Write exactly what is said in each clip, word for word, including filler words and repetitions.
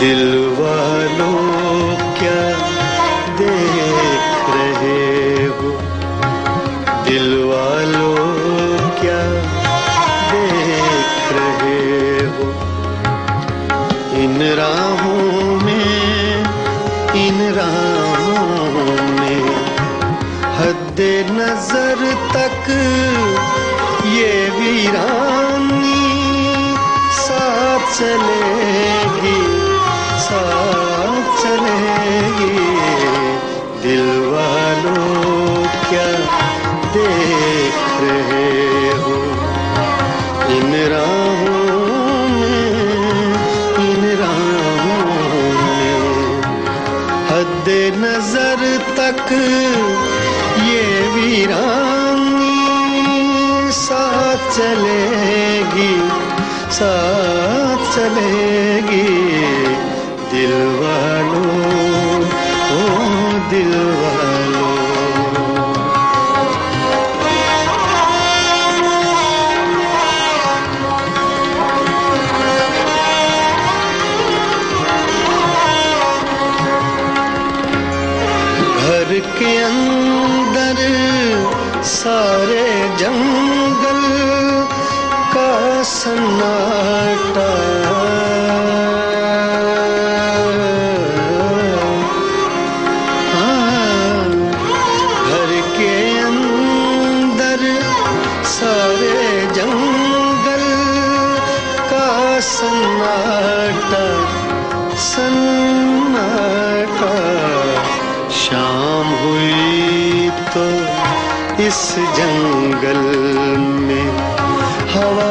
दिल वालों क्या देख रहे हो, दिल वालों क्या देख रहे हो। इन राहों में, इन राहों में हद्दे नजर तक ये वीरानी साथ चलेगी, साथ चलेगी। दिल वालों क्या देख रहे हो, इन राहों में, इन राहों में हद्दे नजर तक ये वीरानी साथ चलेगी, साथ चलेगी। दिल वालों, ओ दिल वालों। घर के अंदर सारे जंगल का सन्नाटा, हाँ, घर के अंदर सारे जंगल का सन्नाटा, सन्नाटा। शाम हुई तो इस जंगल में हवा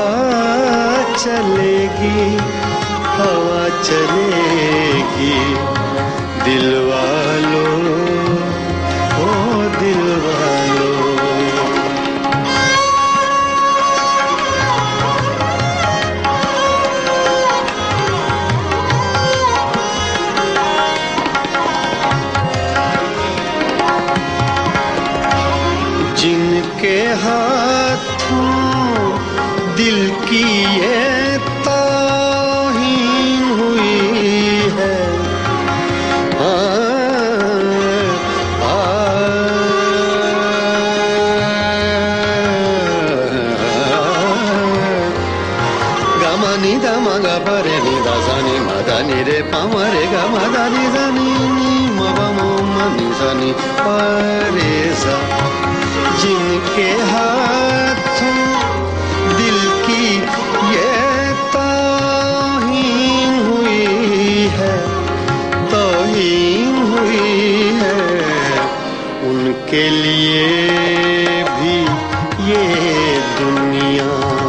चलेगी, हवा चलेगी। दिल वालों, ओ दिल वालों। जिनके हाथों दिल की ये ताहीन हुई है, आ, आ, गमनी दमा ग परे नि दा सा नि मा दा नि रे पा मा रे ग मा दा नि दा नि नि म प म म नि सा नि पा रे सा। जिनके हाथों दिल की ये ताहीन हुई है, ताहीन हुई है, उनके लिए भी ये दुनिया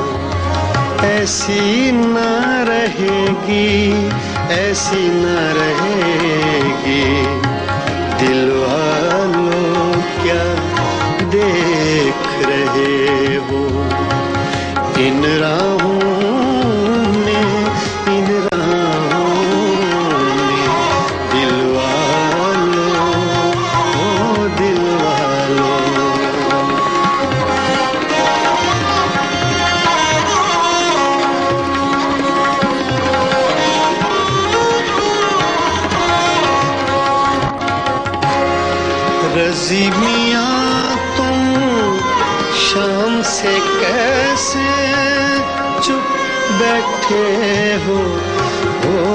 ऐसी न रहेगी, ऐसी न रहेगी। दिल वालों क्या देख रहे हो, इन राहों में, इन राहों में। दिल वालों, ओ दिल वालों। रज़ी मियाँ तुम शाम से कैसे चुप बैठे हो, ओ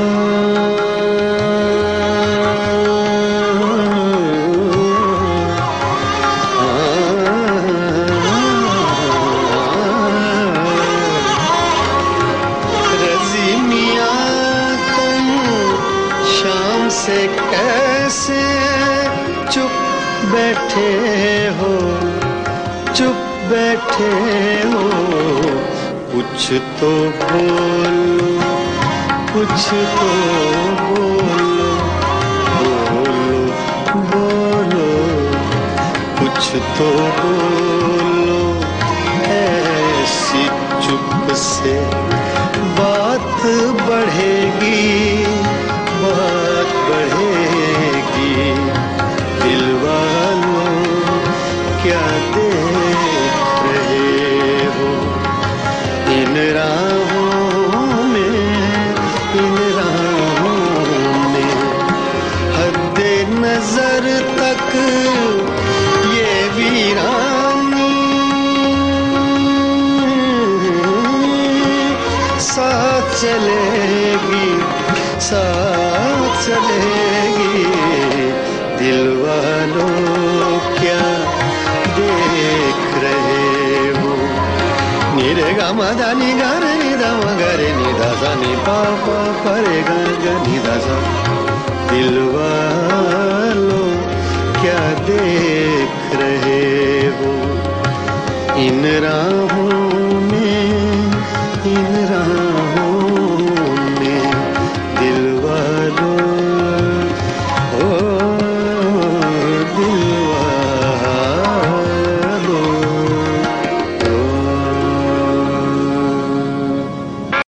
रज़ी मियाँ तुम शाम से कैसे चुप बैठे हो, चुप बैठे हो। कुछ तो बोलो, कुछ तो बोलो, बोलो, बोलो, कुछ तो बोलो। ऐसी चुप से बात बढ़ेगी, बात बढ़ेगी। दिल वालों क्या देख रहे हो, इन राहों में, इन राहों साथ चलेगी, साथ चलेगी। दिल वालों क्या देख रहे हो। निरे गा मा दा नि गा रे नि दा मा गा रे नि दा सा नि पा पा पा रे गा गा नि दा सा। दिल वालों क्या देख रहे हो। इन राहों में, इन राहों